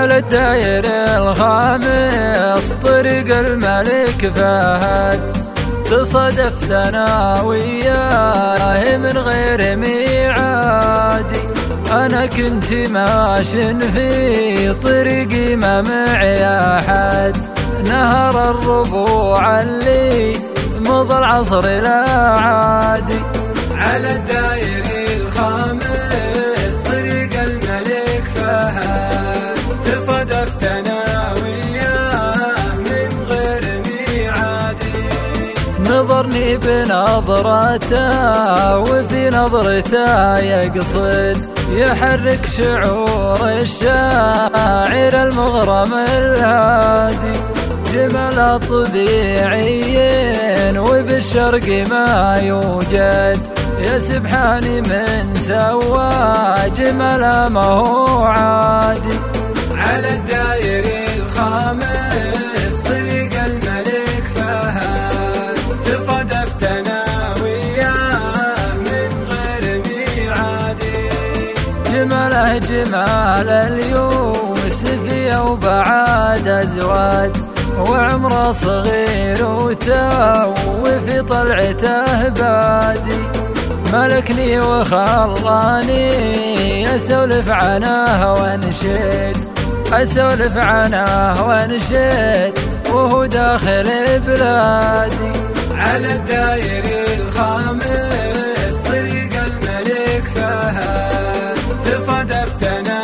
على الداير الخامس طريق الملك فهد، تصادفت انا وياه من غير ميعادي. انا كنت ماشٍ في طريقي ما معي احد، نهر الربوع اللي مضى العصر لا عادي. على الداير الخامس طريق الملك فهد، تصادفت انا وياه من غير ميعادي. نظرني بنظرته وفي نظرته يقصد، يحرك شعور الشاعر المغرم الهادي. جمال طبيعي وبالشرق ما يوجد، يا سبحاني من سوى جمال ما هو عادي. على الداير الخامس طريق الملك فهد، تصادفت انا وياه من غير ميعادي. جماله جمال اليوسفية وبعد أزواج، وعمره صغير وفي طلعته بادي. ملكني وخلاني أسولف عنه وانشد، أسولف عنه وانشد وهو داخل بلادي. على الداير الخامس طريق الملك فهد، تصادفت انا